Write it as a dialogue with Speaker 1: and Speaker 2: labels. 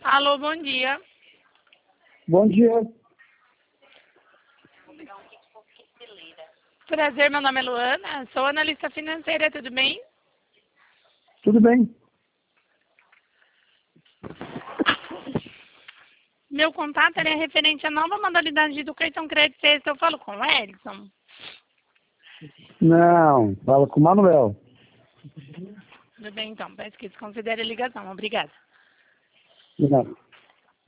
Speaker 1: Alô, bom dia.
Speaker 2: Bom dia.
Speaker 1: Prazer, meu nome é Luana, sou analista financeira, tudo bem?
Speaker 2: Tudo bem?
Speaker 1: Meu contato é referente à nova modalidade do cartão crédito extra. Eu falo com o Edson.
Speaker 2: Não, fala com o Manuel.
Speaker 1: Tudo bem, então. Peço que desconsidere a ligação. Obrigada.
Speaker 2: De nada.